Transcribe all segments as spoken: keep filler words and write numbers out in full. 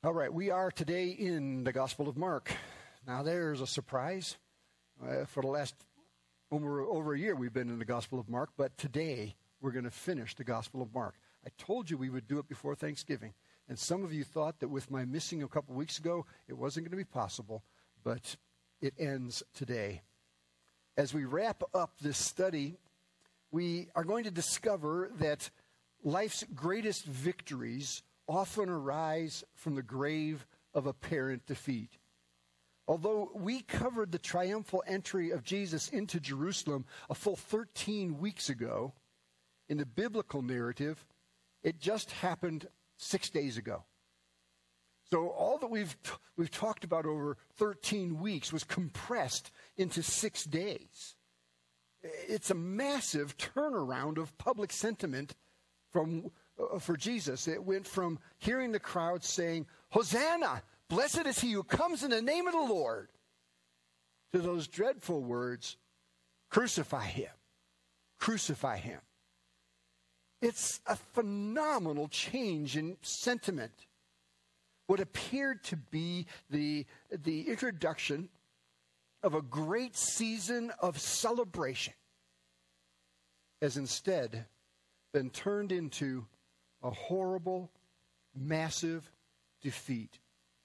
All right, we are today in the Gospel of Mark. Now, there's a surprise. Uh, for the last over, over a year, we've been in the Gospel of Mark, but today we're going to finish the Gospel of Mark. I told you we would do it before Thanksgiving, and some of you thought that with my missing a couple weeks ago, it wasn't going to be possible, but it ends today. As we wrap up this study, we are going to discover that life's greatest victories often arise from the grave of apparent defeat. Although we covered the triumphal entry of Jesus into Jerusalem a full thirteen weeks ago, in the biblical narrative, it just happened six days ago. So all that we've t- we've talked about over thirteen weeks was compressed into six days. It's a massive turnaround of public sentiment from uh, for Jesus. It went from hearing the crowd saying, "Hosanna! Blessed is he who comes in the name of the Lord," to those dreadful words, "Crucify him! Crucify him!" It's a phenomenal change in sentiment. What appeared to be the, the introduction of a great season of celebration has instead been turned into a horrible, massive defeat.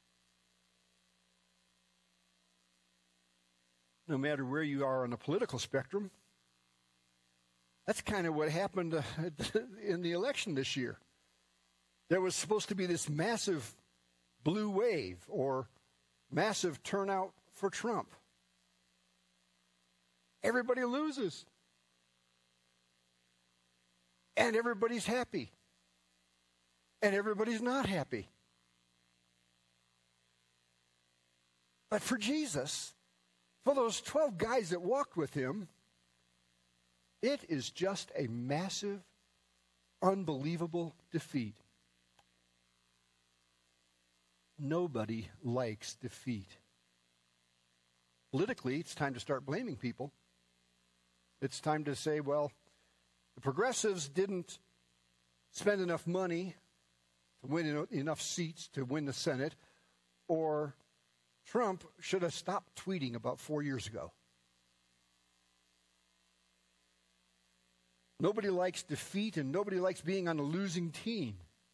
No matter where you are on the political spectrum, that's kind of what happened uh, in the election this year. There was supposed to be this massive blue wave or massive turnout for Trump. Everybody loses. And everybody's happy. And everybody's not happy. But for Jesus, for those twelve guys that walked with him, it is just a massive, unbelievable defeat. Nobody likes defeat. Politically, it's time to start blaming people. It's time to say, well, the progressives didn't spend enough money to win enough seats to win the Senate, or Trump should have stopped tweeting about four years ago. Nobody likes defeat, and nobody likes being on a losing team.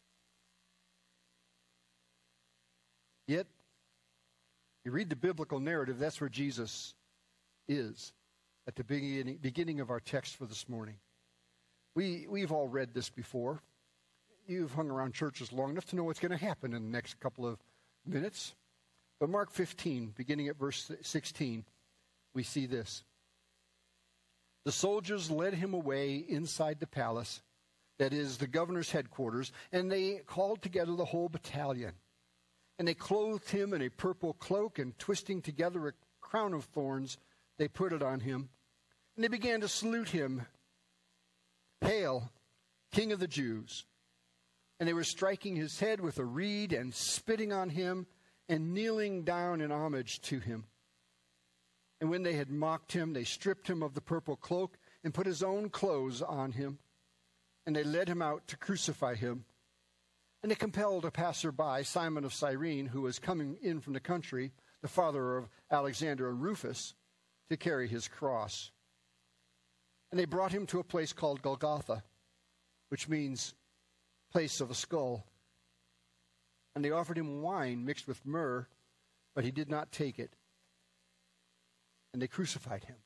Yet, you read the biblical narrative, that's where Jesus is at the beginning, beginning of our text for this morning. We, we've all read this before. You've hung around churches long enough to know what's going to happen in the next couple of minutes. But Mark fifteen, beginning at verse sixteen, we see this. The soldiers led him away inside the palace, that is, the governor's headquarters, and they called together the whole battalion. And they clothed him in a purple cloak, and twisting together a crown of thorns, they put it on him. And they began to salute him, "Hail, King of the Jews." And they were striking his head with a reed and spitting on him and kneeling down in homage to him. And when they had mocked him, they stripped him of the purple cloak and put his own clothes on him. And they led him out to crucify him. And they compelled a passerby, Simon of Cyrene, who was coming in from the country, the father of Alexander and Rufus, to carry his cross. And they brought him to a place called Golgotha, which means place of a skull. And they offered him wine mixed with myrrh, but he did not take it. And they crucified him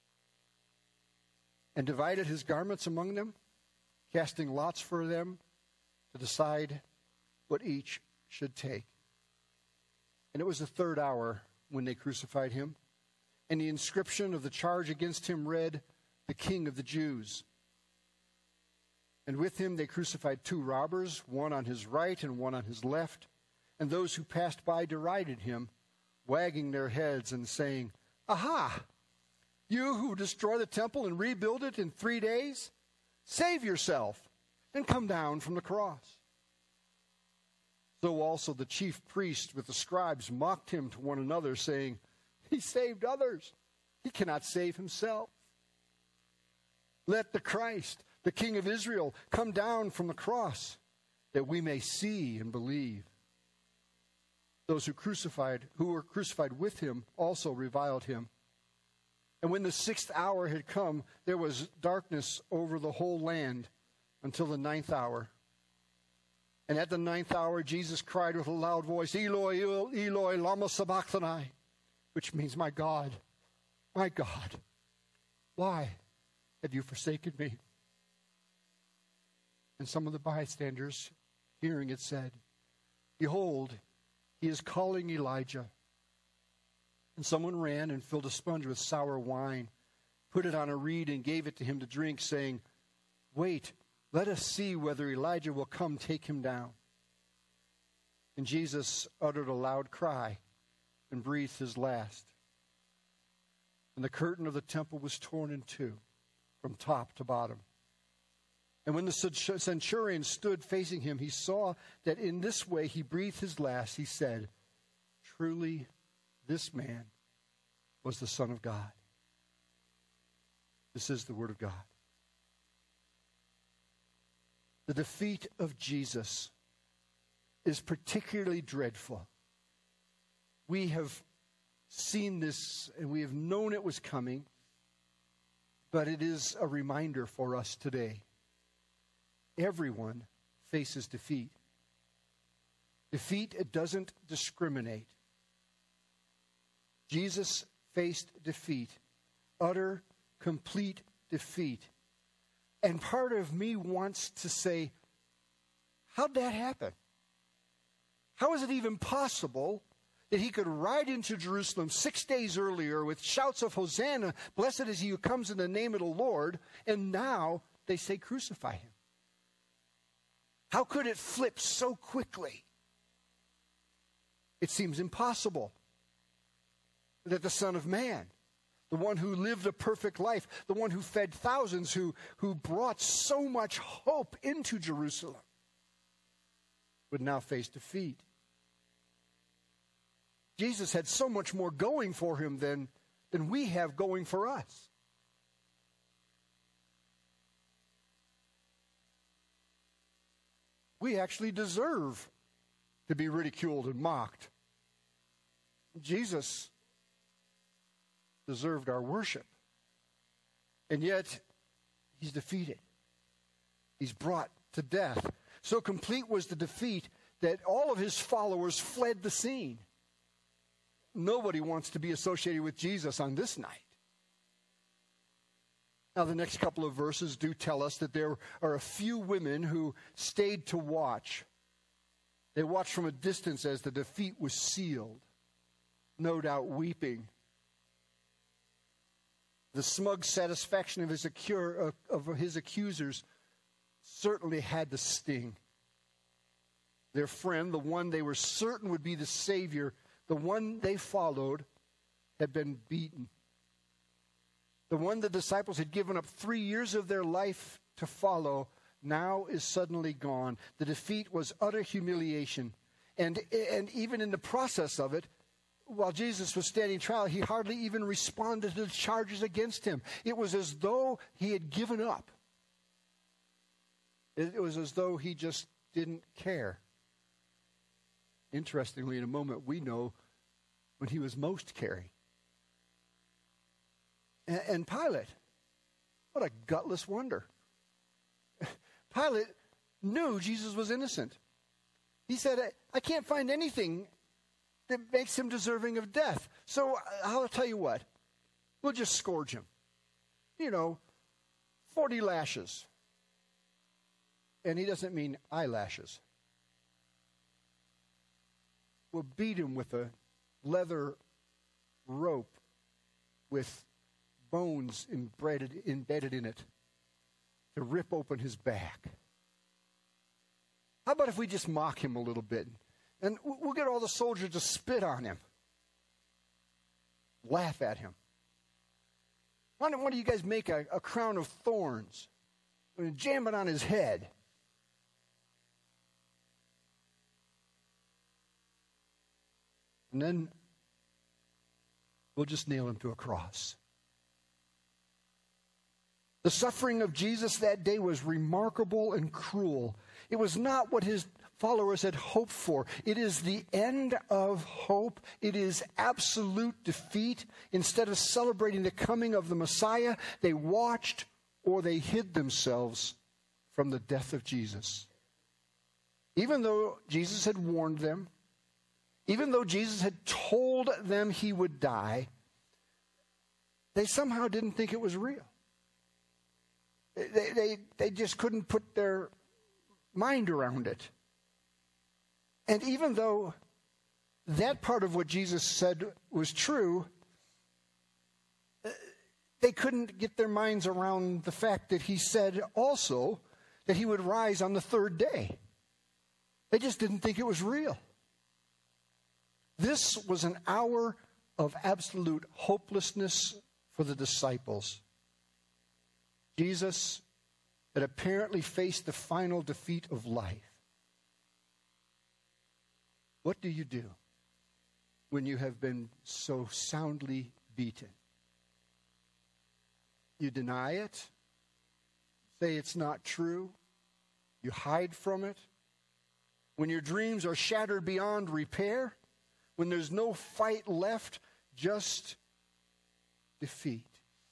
and divided his garments among them, casting lots for them to decide what each should take. And it was the third hour when they crucified him. And the inscription of the charge against him read, "The King of the Jews." And with him they crucified two robbers, one on his right and one on his left. And those who passed by derided him, wagging their heads and saying, "Aha! You who destroy the temple and rebuild it in three days, save yourself and come down from the cross." So also the chief priests with the scribes mocked him to one another, saying, "He saved others. He cannot save himself. Let the Christ, the King of Israel, come down from the cross, that we may see and believe." Those who crucified, who were crucified with him also reviled him. And when the sixth hour had come, there was darkness over the whole land until the ninth hour. And at the ninth hour, Jesus cried with a loud voice, Eloi, Eloi, lama sabachthani, which means, my God, my God, why have you forsaken me? And some of the bystanders, hearing it, said, Behold, he is calling Elijah. And someone ran and filled a sponge with sour wine, put it on a reed and gave it to him to drink, saying, Wait, let us see whether Elijah will come take him down. And Jesus uttered a loud cry and breathed his last. And the curtain of the temple was torn in two from top to bottom. And when the centurion stood facing him, he saw that in this way he breathed his last. He said, Truly, this man was the Son of God. This is the word of God. The defeat of Jesus is particularly dreadful. We have seen this and we have known it was coming, but it is a reminder for us today. Everyone faces defeat. Defeat, it doesn't discriminate. Jesus faced defeat, utter, complete defeat. And part of me wants to say, how'd that happen? How is it even possible that he could ride into Jerusalem six days earlier with shouts of Hosanna, blessed is he who comes in the name of the Lord, and now they say crucify him? How could it flip so quickly? It seems impossible that the Son of Man, the one who lived a perfect life, the one who fed thousands, who, who brought so much hope into Jerusalem, would now face defeat. Jesus had so much more going for him than, than we have going for us. We actually deserve to be ridiculed and mocked. Jesus deserved our worship. And yet, he's defeated. He's brought to death. So complete was the defeat that all of his followers fled the scene. Nobody wants to be associated with Jesus on this night. Now, the next couple of verses do tell us that there are a few women who stayed to watch. They watched from a distance as the defeat was sealed, no doubt weeping. The smug satisfaction of his, accur- of his accusers certainly had to sting. Their friend, the one they were certain would be the Savior, the one they followed, had been beaten. The one the disciples had given up three years of their life to follow now is suddenly gone. The defeat was utter humiliation. And, and even in the process of it, while Jesus was standing trial, he hardly even responded to the charges against him. It was as though he had given up. It was as though he just didn't care. Interestingly, in a moment, we know when he was most caring. And, and Pilate, what a gutless wonder. Pilate knew Jesus was innocent. He said, I, I can't find anything that makes him deserving of death. So I'll tell you what, we'll just scourge him. You know, forty lashes. And he doesn't mean eyelashes. We'll beat him with a leather rope with bones embedded, embedded in it to rip open his back. How about if we just mock him a little bit? And we'll get all the soldiers to spit on him. Laugh at him. Why don't, why don't you guys make a, a crown of thorns and jam it on his head? And then we'll just nail him to a cross. The suffering of Jesus that day was remarkable and cruel. It was not what his followers had hoped for. It is the end of hope. It is absolute defeat. Instead of celebrating the coming of the Messiah, they watched or they hid themselves from the death of Jesus. Even though Jesus had warned them, even though Jesus had told them he would die, they somehow didn't think it was real. They, they, they just couldn't put their mind around it. And even though that part of what Jesus said was true, they couldn't get their minds around the fact that he said also that he would rise on the third day. They just didn't think it was real. This was an hour of absolute hopelessness for the disciples. Jesus had apparently faced the final defeat of life. What do you do when you have been so soundly beaten? You deny it, say it's not true, you hide from it. When your dreams are shattered beyond repair, when there's no fight left, just defeat.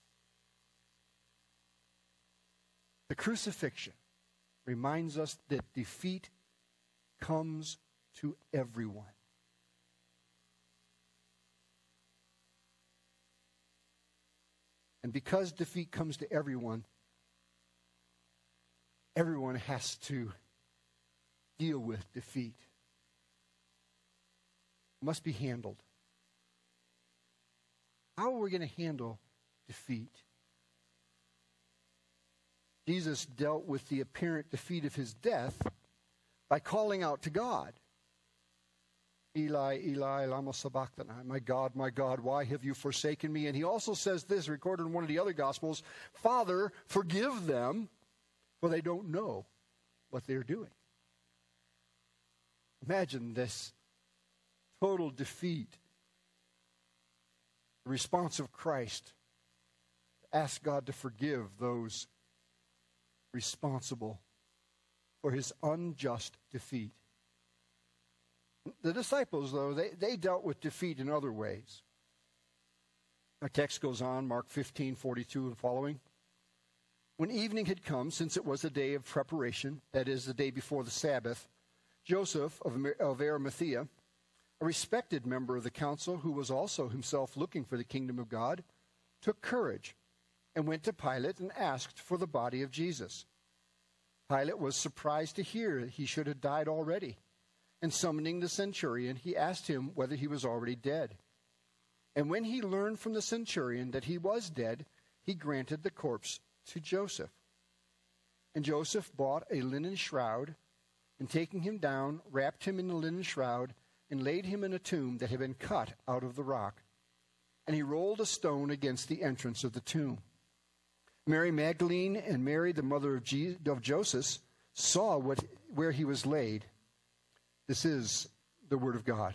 The crucifixion reminds us that defeat comes to everyone. And because defeat comes to everyone, everyone has to deal with defeat. It must be handled. How are we going to handle defeat? Jesus dealt with the apparent defeat of his death by calling out to God. Eli, Eli, lama sabachthani. My God, my God, why have you forsaken me? And he also says this, recorded in one of the other Gospels, Father, forgive them, for they don't know what they're doing. Imagine this total defeat. The response of Christ to ask God to forgive those responsible for his unjust defeat. The disciples, though, they, they dealt with defeat in other ways. Our text goes on, Mark fifteen, forty-two and following. When evening had come, since it was a day of preparation, that is, the day before the Sabbath, Joseph of, of Arimathea, a respected member of the council who was also himself looking for the kingdom of God, took courage and went to Pilate and asked for the body of Jesus. Pilate was surprised to hear that he should have died already. And summoning the centurion, he asked him whether he was already dead. And when he learned from the centurion that he was dead, he granted the corpse to Joseph. And Joseph bought a linen shroud, and taking him down, wrapped him in the linen shroud, and laid him in a tomb that had been cut out of the rock. And he rolled a stone against the entrance of the tomb. Mary Magdalene and Mary, the mother of, Je- of Joseph, saw what, where he was laid. This is the word of God.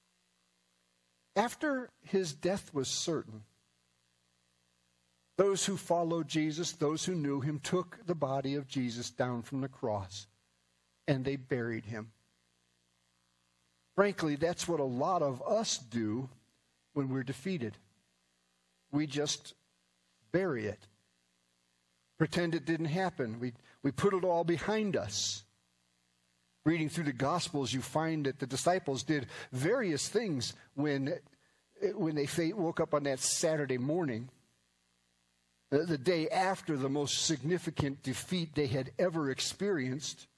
After his death was certain, those who followed Jesus, those who knew him, took the body of Jesus down from the cross, and they buried him. Frankly, that's what a lot of us do when we're defeated. We just bury it. Pretend it didn't happen. We, we put it all behind us. Reading through the Gospels, you find that the disciples did various things when, when they woke up on that Saturday morning, the, the day after the most significant defeat they had ever experienced.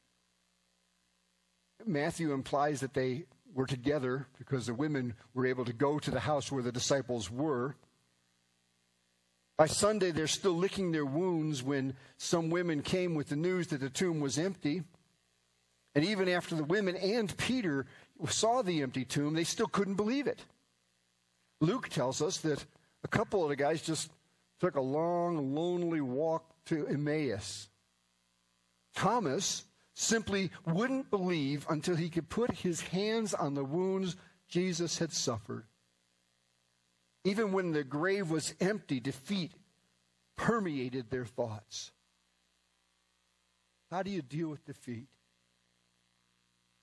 Matthew implies that they were together because the women were able to go to the house where the disciples were. By Sunday, they're still licking their wounds when some women came with the news that the tomb was empty. And even after the women and Peter saw the empty tomb, they still couldn't believe it. Luke tells us that a couple of the guys just took a long, lonely walk to Emmaus. Thomas simply wouldn't believe until he could put his hands on the wounds Jesus had suffered. Even when the grave was empty, defeat permeated their thoughts. How do you deal with defeat?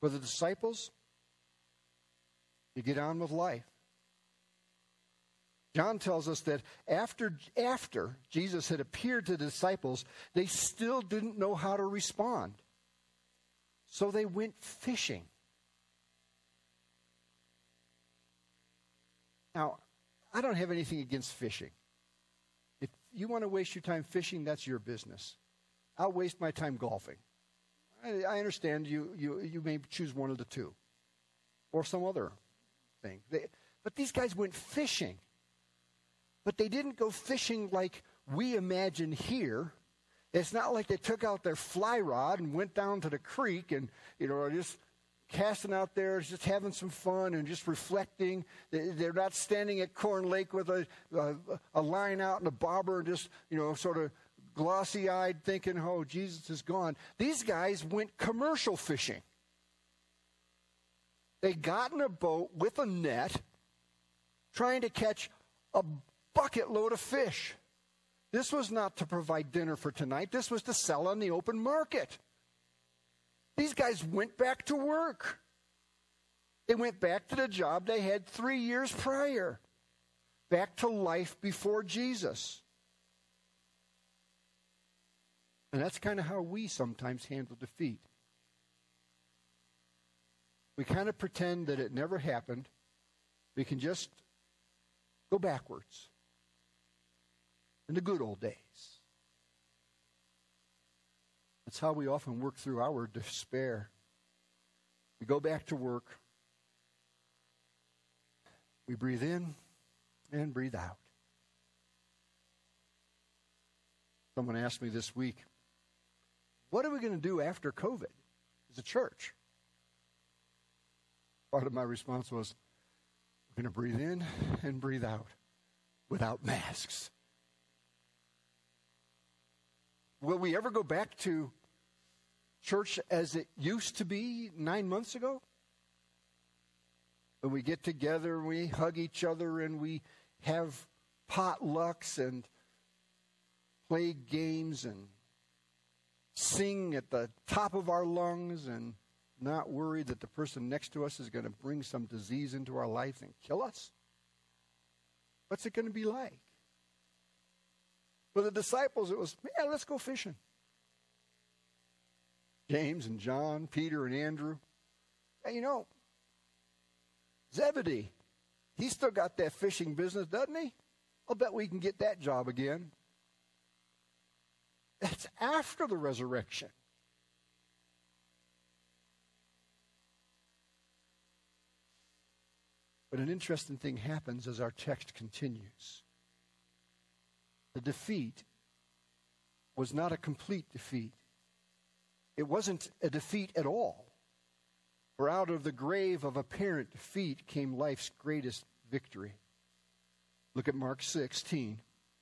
For the disciples, you get on with life. John tells us that after, after Jesus had appeared to the disciples, they still didn't know how to respond. So they went fishing. Now, I don't have anything against fishing. If you want to waste your time fishing, that's your business. I'll waste my time golfing. I, I understand you, you, you may choose one of the two or some other thing. They, but these guys went fishing. But they didn't go fishing like we imagine here. It's not like they took out their fly rod and went down to the creek and, you know, just casting out there, just having some fun and just reflecting. They're not standing at Corn Lake with a, a, a line out and a bobber and just, you know, sort of glossy-eyed thinking, oh, Jesus is gone. These guys went commercial fishing. They got in a boat with a net trying to catch a bucket load of fish. This was not to provide dinner for tonight. This was to sell on the open market. These guys went back to work. They went back to the job they had three years prior. Back to life before Jesus. And that's kind of how we sometimes handle defeat. We kind of pretend that it never happened. We can just go backwards. In the good old days. That's how we often work through our despair. We go back to work. We breathe in and breathe out. Someone asked me this week, what are we going to do after COVID as a church? Part of my response was, we're going to breathe in and breathe out without masks. Will we ever go back to church as it used to be nine months ago? When we get together, we hug each other, and we have potlucks and play games and sing at the top of our lungs and not worry that the person next to us is going to bring some disease into our life and kill us? What's it going to be like? For the disciples, it was, yeah, let's go fishing. James and John, Peter and Andrew. Hey, you know, Zebedee, he's still got that fishing business, doesn't he? I'll bet we can get that job again. That's after the resurrection. But an interesting thing happens as our text continues. The defeat was not a complete defeat. It wasn't a defeat at all. For out of the grave of apparent defeat came life's greatest victory. Look at Mark sixteen.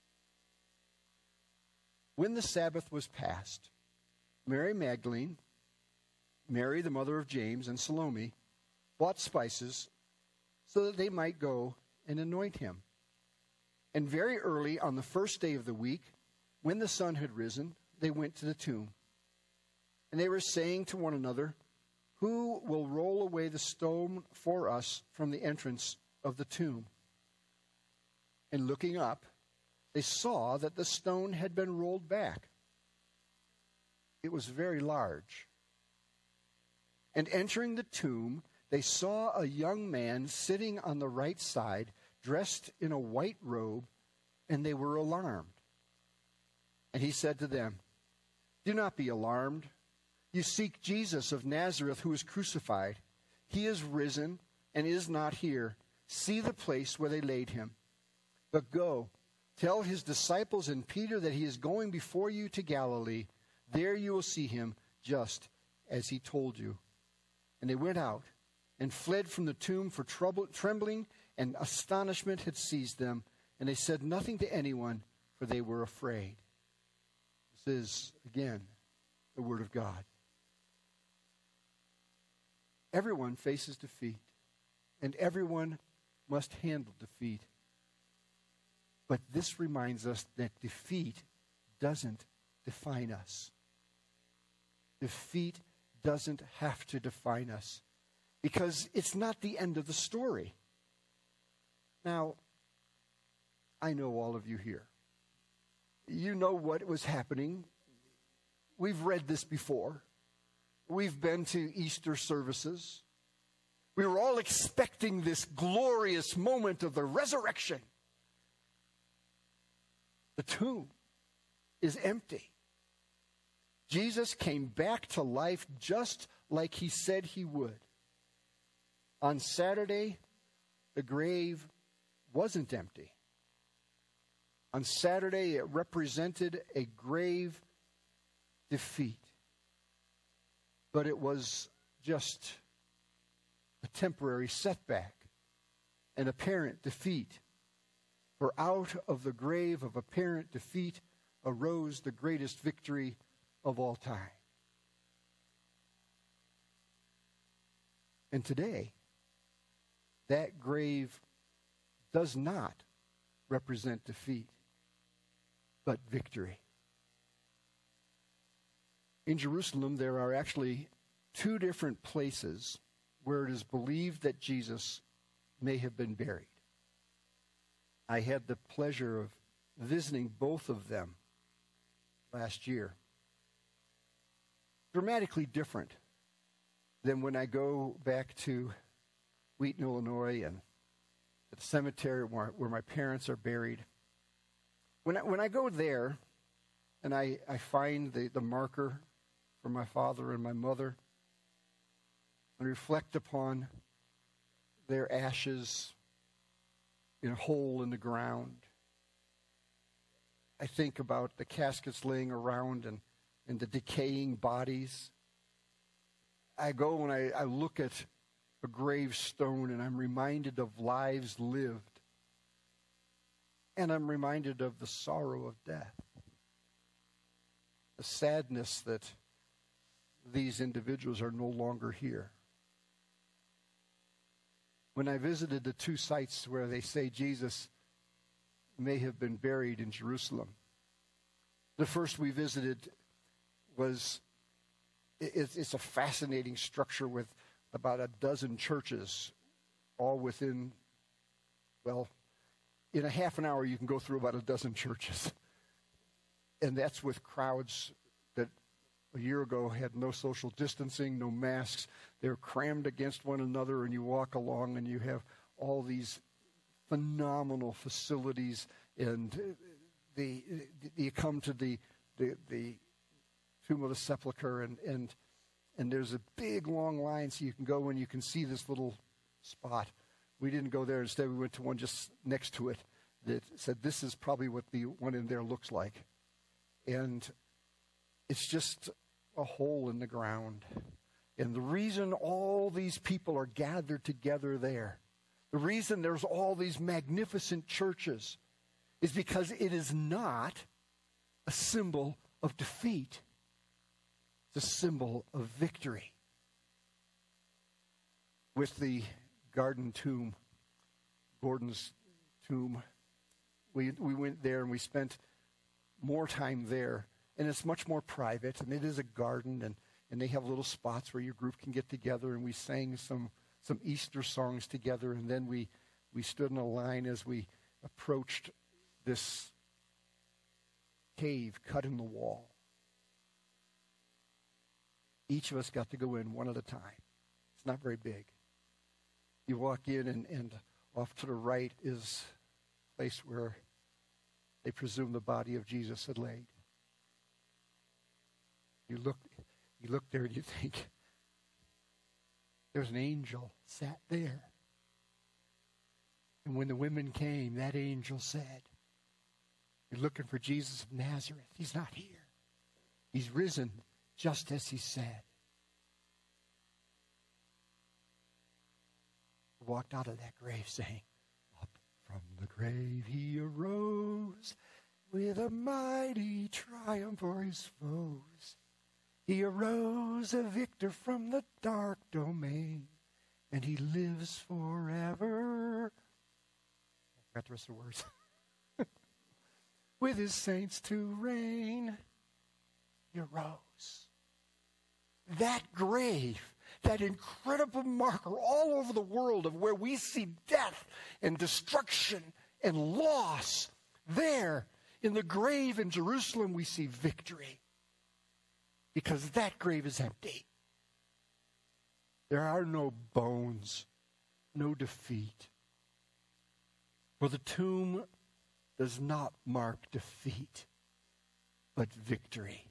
When the Sabbath was past, Mary Magdalene, Mary the mother of James, and Salome bought spices so that they might go and anoint him. And very early on the first day of the week, when the sun had risen, they went to the tomb. And they were saying to one another, who will roll away the stone for us from the entrance of the tomb? And looking up, they saw that the stone had been rolled back. It was very large. And entering the tomb, they saw a young man sitting on the right side, dressed in a white robe, and they were alarmed. And he said to them, do not be alarmed. You seek Jesus of Nazareth, who was crucified. He is risen and is not here. See the place where they laid him. But go, tell his disciples and Peter that he is going before you to Galilee. There you will see him, just as he told you. And they went out and fled from the tomb, for trouble, trembling and astonishment had seized them. And they said nothing to anyone, for they were afraid. This is, again, the word of God. Everyone faces defeat, and everyone must handle defeat. But this reminds us that defeat doesn't define us. Defeat doesn't have to define us, because it's not the end of the story. Now, I know all of you here. You know what was happening. We've read this before. We've been to Easter services. We were all expecting this glorious moment of the resurrection. The tomb is empty. Jesus came back to life just like he said he would. On Saturday, the grave wasn't empty. On Saturday, it represented a grave defeat. But it was just a temporary setback, an apparent defeat. For out of the grave of apparent defeat arose the greatest victory of all time. And today, that grave does not represent defeat, but victory. In Jerusalem, there are actually two different places where it is believed that Jesus may have been buried. I had the pleasure of visiting both of them last year. Dramatically different than when I go back to Wheaton, Illinois, and the cemetery where, where my parents are buried. When I, when I go there and I, I find the, the marker for my father and my mother, and reflect upon their ashes in a hole in the ground, I think about the caskets laying around and, and the decaying bodies. I go and I, I look at a gravestone and I'm reminded of lives lived. And I'm reminded of the sorrow of death. The sadness that these individuals are no longer here. When I visited the two sites where they say Jesus may have been buried in Jerusalem, the first we visited was, it's, it's a fascinating structure with about a dozen churches, all within, well, in a half an hour you can go through about a dozen churches. And that's with crowds that a year ago had no social distancing, no masks. They're crammed against one another, and you walk along and you have all these phenomenal facilities, and the, the you come to the, the the tomb of the sepulchre, and, and and there's a big long line, so you can go and you can see this little spot. We didn't go there. Instead, we went to one just next to it that said, this is probably what the one in there looks like. And it's just a hole in the ground. And the reason all these people are gathered together there, the reason there's all these magnificent churches, is because it is not a symbol of defeat. It's a symbol of victory. With the Garden Tomb, Gordon's tomb, we we went there and we spent more time there. And it's much more private, and it is a garden, and, and they have little spots where your group can get together, and we sang some some Easter songs together, and then we, we stood in a line as we approached this cave cut in the wall. Each of us got to go in one at a time. It's not very big. You walk in, and, and off to the right is a place where they presume the body of Jesus had laid. You look, you look there and you think, there's an angel sat there. And when the women came, that angel said, you're looking for Jesus of Nazareth. He's not here. He's risen just as he said. Walked out of that grave saying, up from the grave he arose with a mighty triumph for his foes. He arose a victor from the dark domain, and he lives forever. I forgot the rest of the words. With his saints to reign, he arose. that grave, that incredible marker all over the world of where we see death and destruction and loss, there in the grave in Jerusalem we see victory. Because that grave is empty. There are no bones, no defeat. For the tomb does not mark defeat, but victory.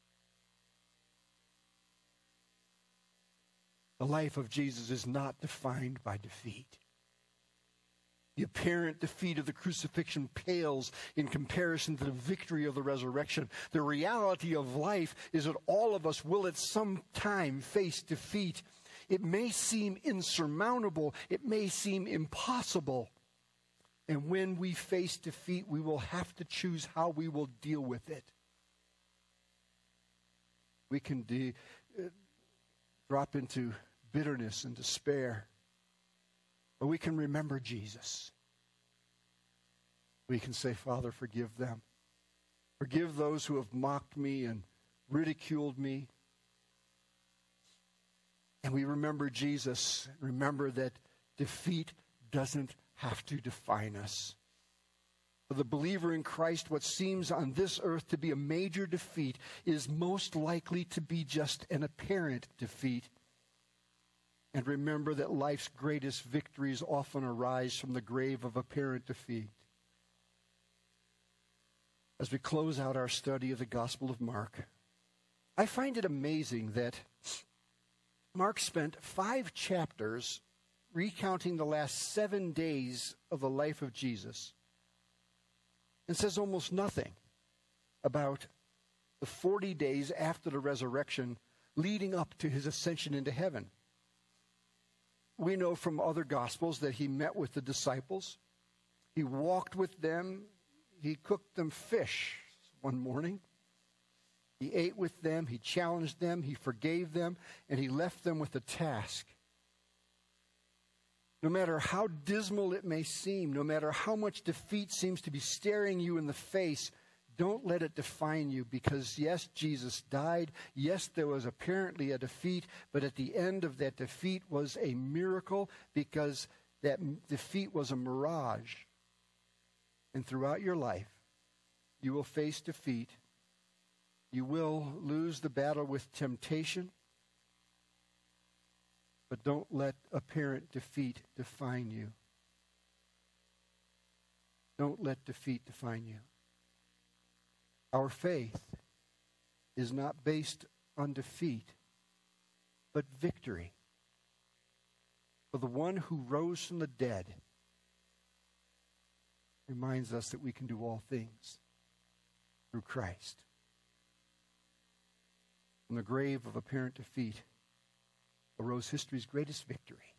The life of Jesus is not defined by defeat. The apparent defeat of the crucifixion pales in comparison to the victory of the resurrection. The reality of life is that all of us will at some time face defeat. It may seem insurmountable. It may seem impossible. And when we face defeat, we will have to choose how we will deal with it. We can de- uh, drop into bitterness and despair. Or we can remember Jesus. We can say, Father, forgive them. Forgive those who have mocked me and ridiculed me. And we remember Jesus. Remember that defeat doesn't have to define us. For the believer in Christ, what seems on this earth to be a major defeat is most likely to be just an apparent defeat. And remember that life's greatest victories often arise from the grave of apparent defeat. As we close out our study of the Gospel of Mark, I find it amazing that Mark spent five chapters recounting the last seven days of the life of Jesus and says almost nothing about the forty days after the resurrection leading up to his ascension into heaven. We know from other Gospels that he met with the disciples. He walked with them. He cooked them fish one morning. He ate with them. He challenged them. He forgave them. And he left them with a task. No matter how dismal it may seem, no matter how much defeat seems to be staring you in the face, don't let it define you, because yes, Jesus died. Yes, there was apparently a defeat, but at the end of that defeat was a miracle, because that defeat was a mirage. And throughout your life, you will face defeat. You will lose the battle with temptation, but don't let apparent defeat define you. Don't let defeat define you. Our faith is not based on defeat, but victory. For the one who rose from the dead reminds us that we can do all things through Christ. From the grave of apparent defeat arose history's greatest victory.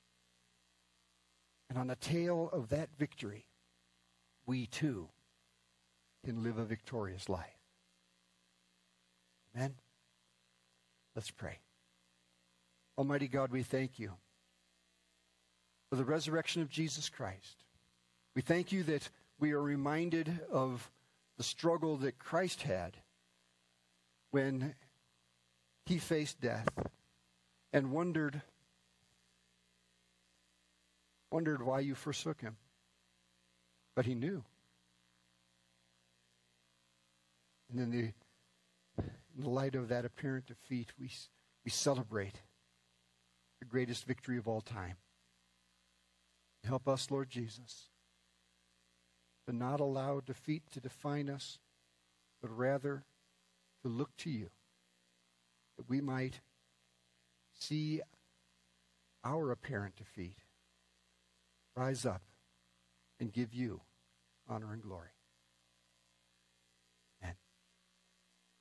And on the tail of that victory, we too can live a victorious life. Amen? Let's pray. Almighty God, we thank you for the resurrection of Jesus Christ. We thank you that we are reminded of the struggle that Christ had when he faced death and wondered, wondered why you forsook him. But he knew. And in the, in the light of that apparent defeat, we, we celebrate the greatest victory of all time. Help us, Lord Jesus, to not allow defeat to define us, but rather to look to you, that we might see our apparent defeat, rise up, and give you honor and glory.